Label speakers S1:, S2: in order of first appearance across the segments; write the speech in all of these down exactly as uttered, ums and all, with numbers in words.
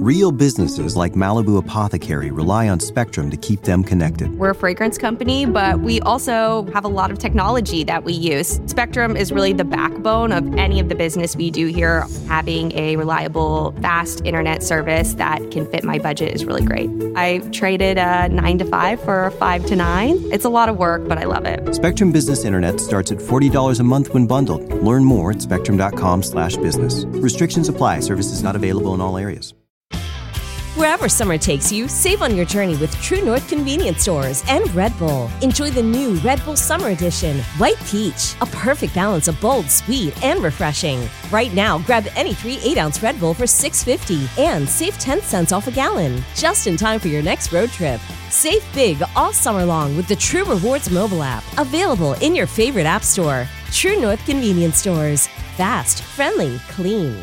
S1: Real businesses like Malibu Apothecary rely on Spectrum to keep them connected.
S2: We're a fragrance company, but we also have a lot of technology that we use. Spectrum is really the backbone of any of the business we do here. Having a reliable, fast internet service that can fit my budget is really great. I traded a nine to five for a five to nine. It's a lot of work, but I love it.
S1: Spectrum Business Internet starts at forty dollars a month when bundled. Learn more at spectrum.com slash business. Restrictions apply. Services not available in all areas.
S3: Wherever summer takes you, save on your journey with True North convenience stores and Red Bull. Enjoy the new Red Bull Summer Edition, White Peach, a perfect balance of bold, sweet, and refreshing. Right now, grab any three eight-ounce Red Bull for six dollars and fifty cents and save ten cents off a gallon, just in time for your next road trip. Save big all summer long with the True Rewards mobile app, available in your favorite app store. True North convenience stores. Fast, friendly, clean.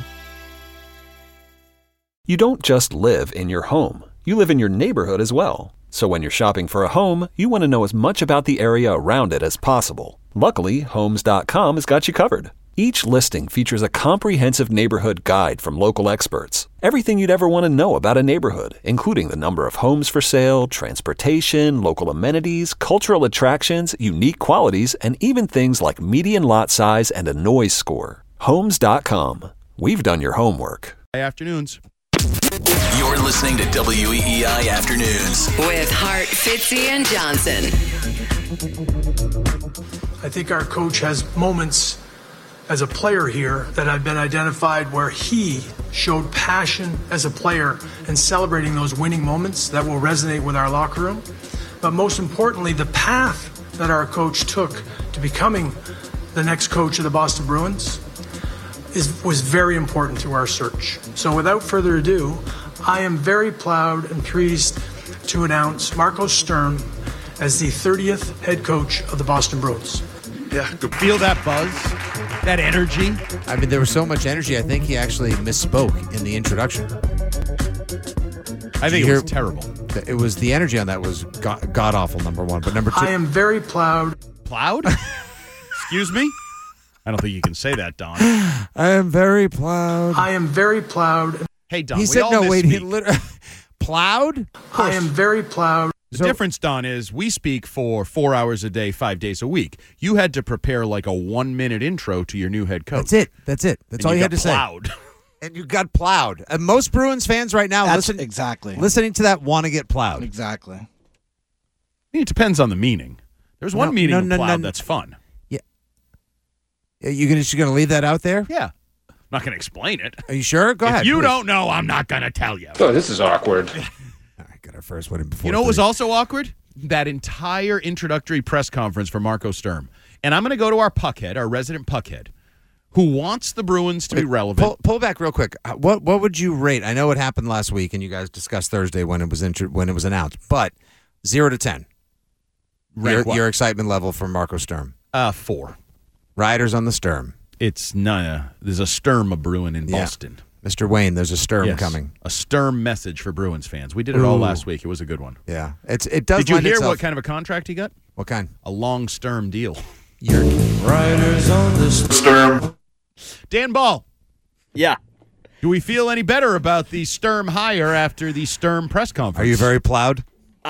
S4: You don't just live in your home. You live in your neighborhood as well. So when you're shopping for a home, you want to know as much about the area around it as possible. Luckily, Homes dot com has got you covered. Each listing features a comprehensive neighborhood guide from local experts. Everything you'd ever want to know about a neighborhood, including the number of homes for sale, transportation, local amenities, cultural attractions, unique qualities, and even things like median lot size and a noise score. Homes dot com. We've done your homework.
S5: Afternoons.
S6: You're listening to W E E I Afternoons
S7: with Hart, Fitzy, and Johnson.
S8: I think our coach has moments as a player here that have been identified where he showed passion as a player and celebrating those winning moments that will resonate with our locker room. But most importantly, the path that our coach took to becoming the next coach of the Boston Bruins is, was very important to our search. So without further ado, I am very proud and pleased to announce Marco Sturm as the thirtieth head coach of the Boston Bruins.
S5: Yeah, could feel that buzz, that energy.
S9: I mean, there was so much energy, I think he actually misspoke in the introduction.
S5: I think it was terrible.
S9: It was the energy on that was god, god-awful, number one. But number two...
S8: I am very proud.
S5: Plowed? Excuse me? I don't think you can say that, Don.
S9: I am very proud.
S8: I am very proud.
S5: Hey, Don,
S9: he
S5: we
S9: said
S5: all
S9: no, wait, he
S5: misspeak.
S9: literally... Plowed?
S8: I am very proud.
S5: The
S9: So-
S5: difference, Don, is we speak for four hours a day, five days a week. You had to prepare like a one-minute intro to your new head coach.
S9: That's it. That's it. That's
S5: And
S9: all you,
S5: you
S9: had
S5: got
S9: to
S5: plowed.
S9: say. And you got plowed. And most Bruins fans right now
S10: That's
S9: listen,
S10: exactly.
S9: listening to that want to get plowed.
S10: Exactly.
S5: It depends on the meaning. There's one
S9: No,
S5: meaning
S9: no,
S5: of
S9: no,
S5: plowed
S9: no.
S5: that's fun.
S9: Are you gonna, just going to leave that out there?
S5: Yeah. I'm not going to explain it.
S9: Are you sure? Go
S5: if
S9: ahead.
S5: you
S9: please.
S5: don't know, I'm not going to tell you.
S11: Oh, this is awkward.
S9: All right, got our first one in before.
S5: You know what was
S9: three.
S5: also awkward? That entire introductory press conference for Marco Sturm. And I'm going to go to our puckhead, our resident puckhead, who wants the Bruins to be
S9: Wait,
S5: relevant.
S9: Pull, pull back real quick. Uh, What what would you rate? I know it happened last week, and you guys discussed Thursday when it was intro, when it was announced. But zero to ten, your,
S5: Rank what?
S9: your excitement level for Marco Sturm.
S5: Uh, four.
S9: Riders on the Sturm.
S5: It's none. There's a Sturm a brewing in
S9: Yeah.
S5: Boston.
S9: Mister Wayne, there's a Sturm
S5: Yes.
S9: coming.
S5: A Sturm message for Bruins fans. We did it all
S9: Ooh.
S5: last week. It was a good one.
S9: Yeah, it's it does.
S5: Did you
S9: lend
S5: hear
S9: itself-
S5: what kind of a contract he got?
S9: What kind?
S5: A long Sturm deal.
S9: You're
S11: Riders on the Sturm.
S5: Dan Ball,
S12: Yeah.
S5: do we feel any better about the Sturm hire after the Sturm press conference?
S9: Are you very plowed?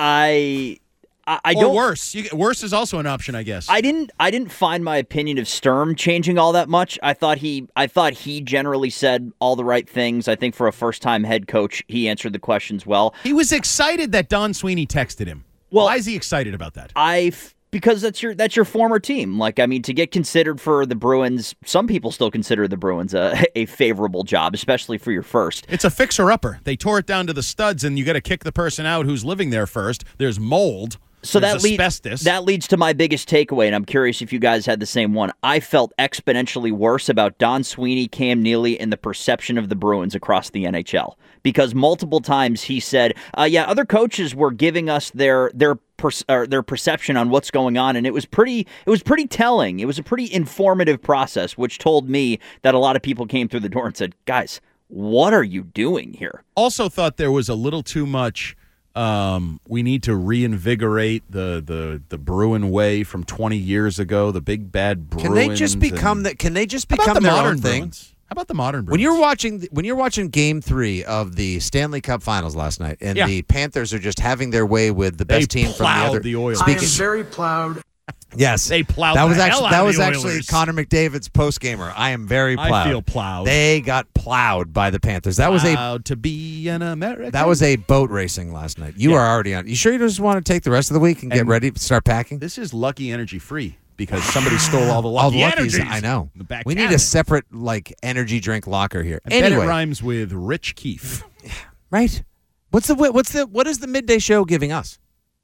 S12: I I, I
S5: or
S12: don't
S5: worse? You, worse is also an option, I guess.
S12: I didn't I didn't find my opinion of Sturm changing all that much. I thought he I thought he generally said all the right things. I think for a first-time head coach, he answered the questions well.
S5: He was excited that Don Sweeney texted him.
S12: Well,
S5: why is he excited about that?
S12: I because that's your that's your former team. Like, I mean, to get considered for the Bruins, some people still consider the Bruins a, a favorable job, especially for your first.
S5: It's a fixer-upper. They tore it down to the studs, and you got to kick the person out who's living there first. There's mold.
S12: So
S5: There's
S12: that leads
S5: asbestos.
S12: that leads to my biggest takeaway, and I'm curious if you guys had the same one. I felt exponentially worse about Don Sweeney, Cam Neely, and the perception of the Bruins across the N H L, because multiple times he said, uh, "Yeah, other coaches were giving us their their per- or their perception on what's going on," and it was pretty it was pretty telling. It was a pretty informative process, which told me that a lot of people came through the door and said, "Guys, what are you doing here?"
S5: Also thought there was a little too much. Um, we need to reinvigorate the, the, the Bruin way from twenty years ago. The big bad Bruins.
S9: Can they just become
S5: and,
S9: that? Can they just
S5: How about
S9: become
S5: the
S9: their
S5: modern
S9: own thing?
S5: Bruins? How about the modern Bruins?
S9: When you're watching, when you're watching Game Three of the Stanley Cup Finals last night, and
S5: Yeah.
S9: the Panthers are just having their way with the best
S5: They
S9: team from the
S5: plowed
S9: other.
S5: the Oilers.
S8: I am
S9: Speaking,
S8: very proud.
S9: yes,
S5: They plowed
S9: that
S5: the
S9: was
S5: hell
S9: actually
S5: out
S9: that
S5: of
S9: was
S5: the
S9: actually
S5: Oilers.
S9: Connor McDavid's post gamer. I am very
S5: I
S9: proud.
S5: feel plowed.
S9: They got plowed by the Panthers. That was a
S5: Proud to be an American.
S9: that was a boat racing last night. You
S5: Yeah.
S9: are already on. You sure you just want to take the rest of the week and, get
S5: And
S9: ready to start packing?
S5: This is Lucky Energy free because somebody stole all the
S9: All
S5: Lucky
S9: the Luckies,
S5: Energies.
S9: I know.
S5: in the back
S9: We need a
S5: cabinet.
S9: separate like energy drink locker here.
S5: I bet
S9: Anyway,
S5: it rhymes with Rich Keefe.
S9: right? What's the what's the what is the midday show giving us?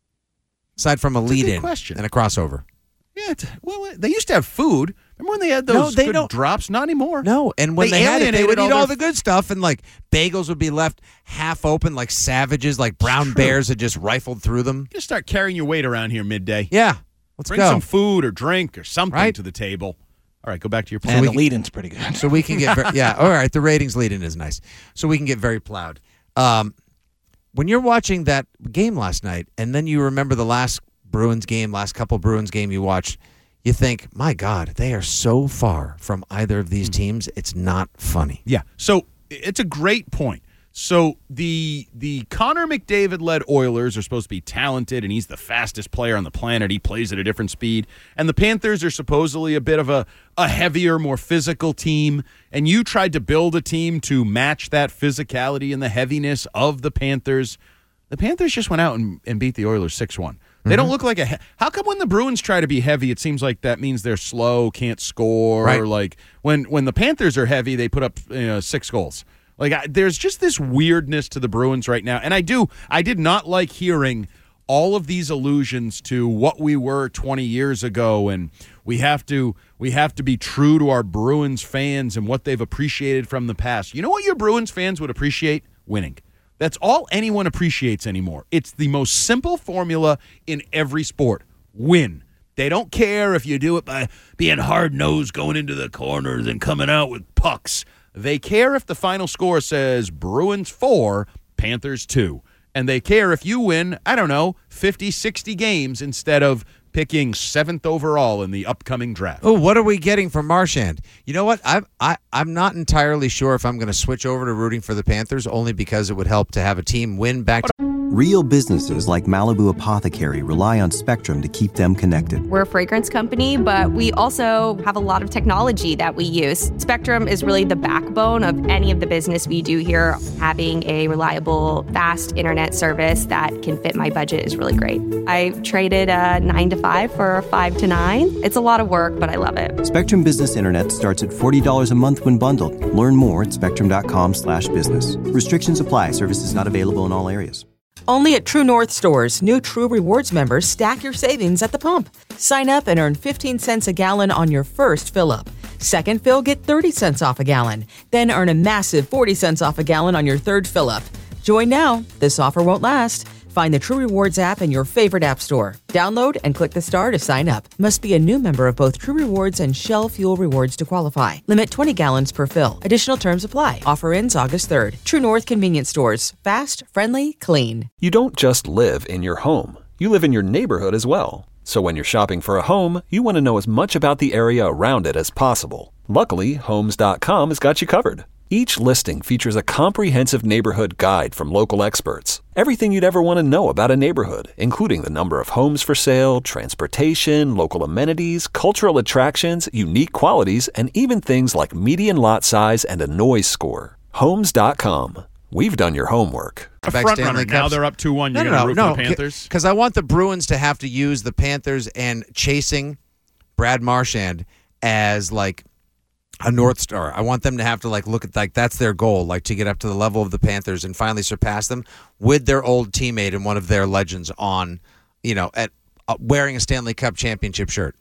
S9: Aside from a
S5: That's a
S9: lead
S5: good
S9: in
S5: question.
S9: and a crossover.
S5: Yeah, it's, well, they used to have food. Remember when they had those
S9: No, they
S5: good
S9: don't-
S5: drops? Not anymore.
S9: No, and when
S5: They
S9: they, had it, they
S5: alienated
S9: would
S5: all
S9: eat all
S5: their-
S9: the good stuff, and like bagels would be left half open, like savages, like brown
S5: True.
S9: bears had just rifled through them.
S5: Just start carrying your weight around here midday.
S9: Yeah, let's
S5: Bring
S9: go.
S5: some food or drink or something
S9: Right.
S5: to the table. All right, go back to your
S9: And
S5: plan.
S9: we
S10: the
S9: can-
S10: lead-in's pretty good.
S9: So we can get very, yeah. All right, the ratings lead in is nice, so we can get very plowed. Um, when you're watching that game last night, and then you remember the last Bruins game, last couple Bruins game you watched, you think, my God, they are so far from either of these teams. It's not funny.
S5: Yeah. So it's a great point. So the the Connor McDavid-led Oilers are supposed to be talented, and he's the fastest player on the planet. He plays at a different speed. And the Panthers are supposedly a bit of a, a heavier, more physical team. And you tried to build a team to match that physicality and the heaviness of the Panthers. The Panthers just went out and, and beat the Oilers six one. They don't look like a. He- How come when the Bruins try to be heavy, it seems like that means they're slow, can't score?
S9: Right.
S5: Or like when when the Panthers are heavy, they put up you know, six goals. Like I, there's just this weirdness to the Bruins right now, and I do. I did not like hearing all of these allusions to what we were twenty years ago, and we have to we have to be true to our Bruins fans and what they've appreciated from the past. You know what your Bruins fans would appreciate? Winning. That's all anyone appreciates anymore. It's the most simple formula in every sport. Win. They don't care if you do it by being hard-nosed, going into the corners and coming out with pucks. They care if the final score says Bruins four, Panthers two. And they care if you win, I don't know, fifty, sixty games instead of picking seventh overall in the upcoming draft.
S9: Oh, what are we getting from Marchand? You know what? I I I'm not entirely sure if I'm going to switch over to rooting for the Panthers, only because it would help to have a team win back to.
S1: Real businesses like Malibu Apothecary rely on Spectrum to keep them connected.
S2: We're a fragrance company, but we also have a lot of technology that we use. Spectrum is really the backbone of any of the business we do here. Having a reliable, fast internet service that can fit my budget is really great. I traded a nine to five for a five to nine. It's a lot of work, but I love it.
S1: Spectrum Business Internet starts at forty dollars a month when bundled. Learn more at spectrum.com slash business. Restrictions apply. Services not available in all areas.
S13: Only at True North stores, new True Rewards members stack your savings at the pump. Sign up and earn fifteen cents a gallon on your first fill-up. Second fill, get thirty cents off a gallon. Then earn a massive forty cents off a gallon on your third fill-up. Join now. This offer won't last. Find the True Rewards app in your favorite app store. Download and click the star to sign up. Must be a new member of both True Rewards and Shell Fuel Rewards to qualify. Limit twenty gallons per fill. Additional terms apply. Offer ends August third. True North Convenience Stores. Fast, friendly, clean.
S4: You don't just live in your home. You live in your neighborhood as well. So when you're shopping for a home, you want to know as much about the area around it as possible. Luckily, Homes dot com has got you covered. Each listing features a comprehensive neighborhood guide from local experts. Everything you'd ever want to know about a neighborhood, including the number of homes for sale, transportation, local amenities, cultural attractions, unique qualities, and even things like median lot size and a noise score. Homes dot com. We've done your homework.
S5: A
S9: Back
S5: front
S9: Stanley
S5: runner. Now
S9: Cups.
S5: they're up two one.
S9: No,
S5: You're
S9: no,
S5: going to
S9: no,
S5: root
S9: no,
S5: for the Panthers?
S9: Because I want the Bruins to have to use the Panthers and chasing Brad Marchand as like a North Star. I want them to have to like look at like that's their goal, like to get up to the level of the Panthers and finally surpass them with their old teammate and one of their legends on, you know, at uh, wearing a Stanley Cup championship shirt.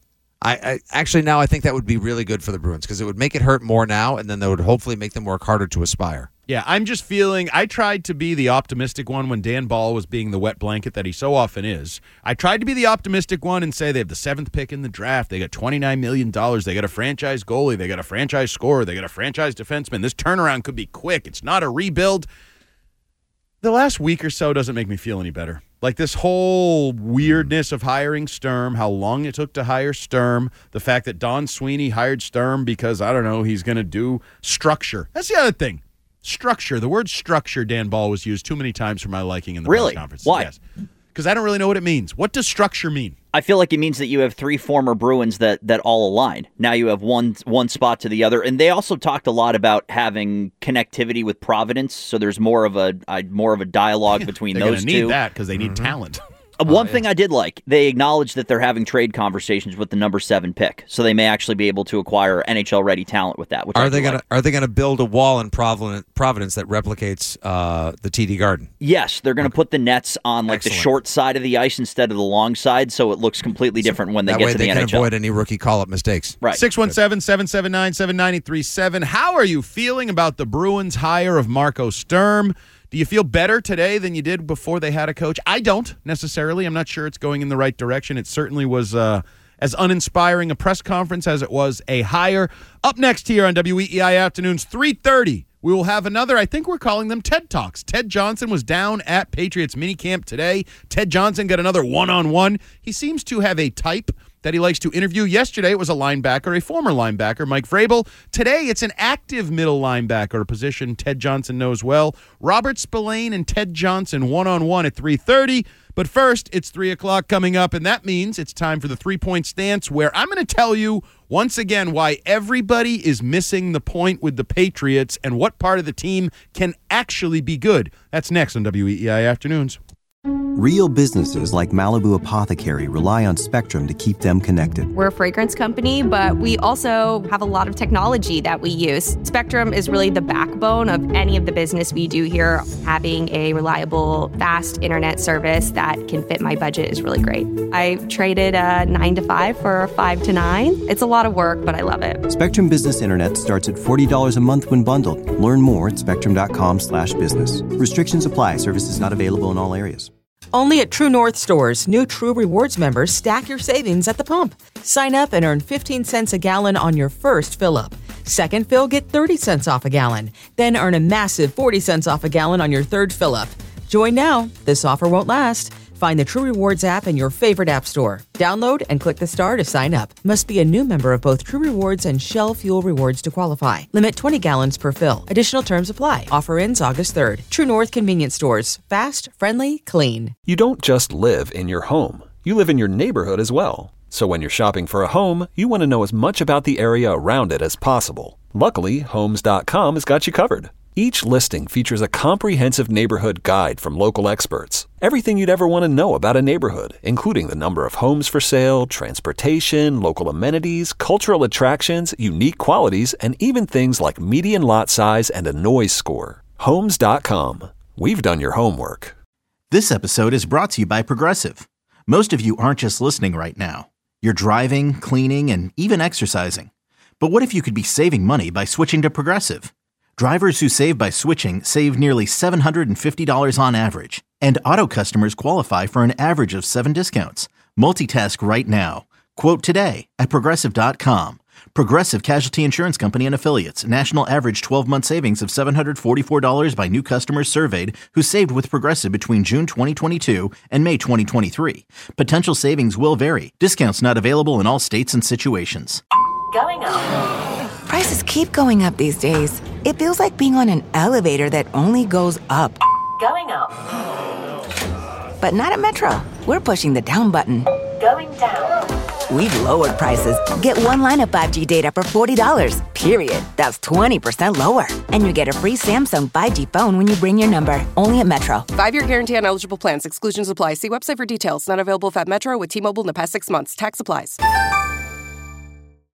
S9: I, I actually now I think that would be really good for the Bruins because it would make it hurt more now, and then that would hopefully make them work harder to aspire.
S5: Yeah, I'm just feeling I tried to be the optimistic one when Dan Ball was being the wet blanket that he so often is. I tried to be the optimistic one and say they have the seventh pick in the draft. They got twenty-nine million dollars. They got a franchise goalie. They got a franchise scorer. They got a franchise defenseman. This turnaround could be quick. It's not a rebuild. The last week or so doesn't make me feel any better. Like this whole weirdness of hiring Sturm, how long it took to hire Sturm, the fact that Don Sweeney hired Sturm because, I don't know, he's going to do structure. That's the other thing. Structure. The word structure, Dan Ball, was used too many times for my liking in the
S12: really?
S5: press conference.
S12: Why?
S5: Yes. Because I don't really know what it means. What does structure mean?
S12: I feel like it means that you have three former Bruins that that all align. Now you have one one spot to the other, and they also talked a lot about having connectivity with Providence. So there's more of a, a more of a dialogue between
S5: They're
S12: those
S5: gonna
S12: two.
S5: Need that because they need mm-hmm. talent.
S12: Uh, one oh, yeah. thing I did like, they acknowledged that they're having trade conversations with the number seven pick, so they may actually be able to acquire N H L ready talent with that. Which
S9: are
S12: I
S9: they
S12: going
S9: to Are they going to build a wall in Providence, Providence that replicates uh, the T D Garden?
S12: Yes, they're going to okay. put the nets on like Excellent. the short side of the ice instead of the long side, so it looks completely different when they
S9: that
S12: get
S9: way
S12: to
S9: they
S12: the
S9: can
S12: N H L.
S9: Avoid any rookie call-up mistakes.
S12: Right.
S5: six one seven, seven seven nine, seven nine three seven. How are you feeling about the Bruins' hire of Marco Sturm? Do you feel better today than you did before they had a coach? I don't necessarily. I'm not sure it's going in the right direction. It certainly was uh, as uninspiring a press conference as it was a hire. Up next here on W E E I Afternoons, three thirty, we will have another, I think we're calling them TED Talks. Ted Johnson was down at Patriots minicamp today. Ted Johnson got another one-on-one. He seems to have a type that he likes to interview. Yesterday, it was a linebacker, a former linebacker, Mike Vrabel. Today, it's an active middle linebacker, a position Ted Johnson knows well. Robert Spillane and Ted Johnson one-on-one at three thirty. But first, it's three o'clock coming up, and that means it's time for the three-point stance, where I'm going to tell you once again why everybody is missing the point with the Patriots and what part of the team can actually be good. That's next on W E E I Afternoons.
S1: Real businesses like Malibu Apothecary rely on Spectrum to keep them connected.
S2: We're a fragrance company, but we also have a lot of technology that we use. Spectrum is really the backbone of any of the business we do here. Having a reliable, fast internet service that can fit my budget is really great. I traded a nine to five for a five to nine. It's a lot of work, but I love it.
S1: Spectrum Business Internet starts at forty dollars a month when bundled. Learn more at spectrum.com slash business. Restrictions apply. Services not available in all areas.
S13: Only at True North stores, new True Rewards members stack your savings at the pump. Sign up and earn fifteen cents a gallon on your first fill-up. Second fill, get thirty cents off a gallon. Then earn a massive forty cents off a gallon on your third fill-up. Join now. This offer won't last. Find the True Rewards app in your favorite app store. Download and click the star to sign up. Must be a new member of both True Rewards and Shell Fuel Rewards to qualify. Limit twenty gallons per fill. Additional terms apply. Offer ends August third. True North Convenience Stores. Fast, friendly, clean.
S4: You don't just live in your home. You live in your neighborhood as well. So when you're shopping for a home, you want to know as much about the area around it as possible. Luckily, Homes dot com has got you covered. Each listing features a comprehensive neighborhood guide from local experts. Everything you'd ever want to know about a neighborhood, including the number of homes for sale, transportation, local amenities, cultural attractions, unique qualities, and even things like median lot size and a noise score. Homes dot com. We've done your homework.
S10: This episode is brought to you by Progressive. Most of you aren't just listening right now. You're driving, cleaning, and even exercising. But what if you could be saving money by switching to Progressive? Drivers who save by switching save nearly seven hundred fifty dollars on average. And auto customers qualify for an average of seven discounts. Multitask right now. Quote today at Progressive dot com. Progressive Casualty Insurance Company and Affiliates. National average twelve-month savings of seven hundred forty-four dollars by new customers surveyed who saved with Progressive between June twenty twenty-two and May twenty twenty-three. Potential savings will vary. Discounts not available in all states and situations.
S14: Going up. Prices keep going up these days. It feels like being on an elevator that only goes up. Going up. But not at Metro. We're pushing the down button. Going down. We've lowered prices. Get one line of five G data for forty dollars, period. That's twenty percent lower. And you get a free Samsung five G phone when you bring your number. Only at Metro.
S15: Five-year guarantee on eligible plans. Exclusions apply. See website for details. Not available if at Metro with T-Mobile in the past six months. Tax applies.